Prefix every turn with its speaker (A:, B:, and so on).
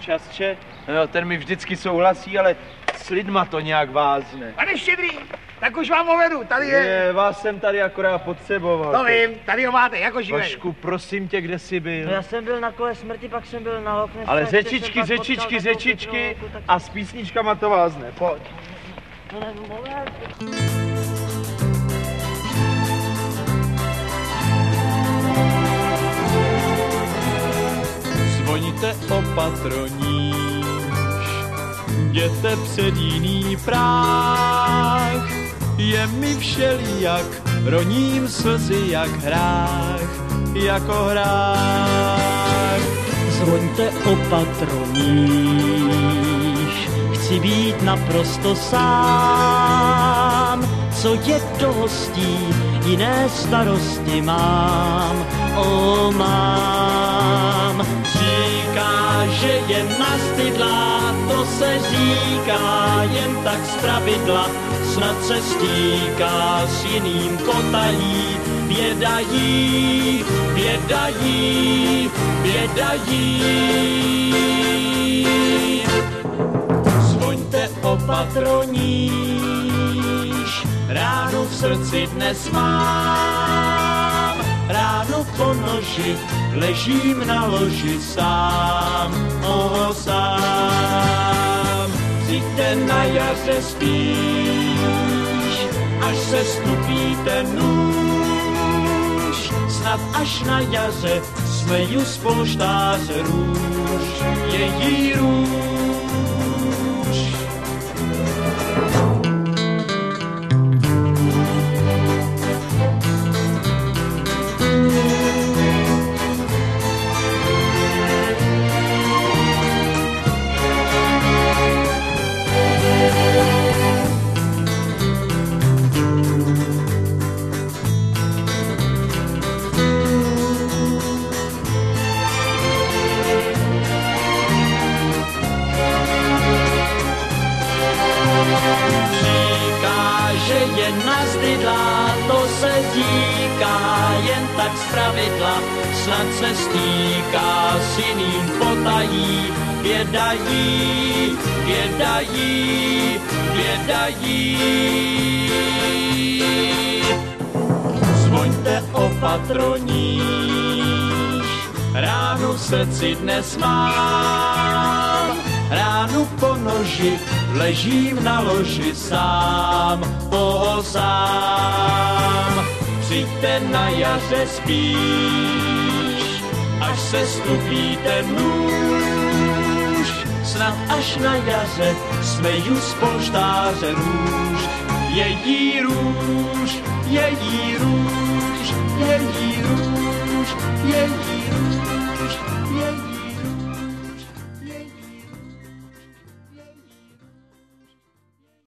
A: časče. No, ten mi vždycky souhlasí, ale s lidma to nějak vázne.
B: Pane Štědrý, tak už vám povedu, tady je...
A: Vás jsem tady akorát potřeboval.
B: No vím, tady ho máte, jako živej.
A: Vašku, prosím tě, kde jsi byl?
C: No já jsem byl na kole smrti, pak jsem byl na Loch Ness.
A: Ale řečičky a s písničkama to vázne, pojď.
C: No ne, moment.
D: Zvoňte opatroníš, jděte před jiný práh. Je mi všelijak, roním slzy jak hrách, jako hrách.
E: Zvoňte opatroníš, chci být naprosto sám. Co je do hostí, jiné starosti mám, mám. Říká, že je nastydlá, to se říká jen tak zpravidla. Snad se stýká s jiným potají, běda jí, běda jí, běda jí. Zvoňte opatroníš, ránu v srdci dnes mám. Ráno po noži ležím na loži sám, sám. Přijďte na jaře spíš, až se stupíte nůž. Snad až na jaře smeju z polštáře růž, její růž. Snad se stýká s jiným potají, běda jí, běda jí, běda jí. Zvoňte opatroníš, ránu v srdci dnes mám. Ránu po noži ležím na loži sám, sám. Přijďte na jaře spíš, až se stupíte nůž. Snad až na jaře smeju z polštáře růž, její růž, její růž.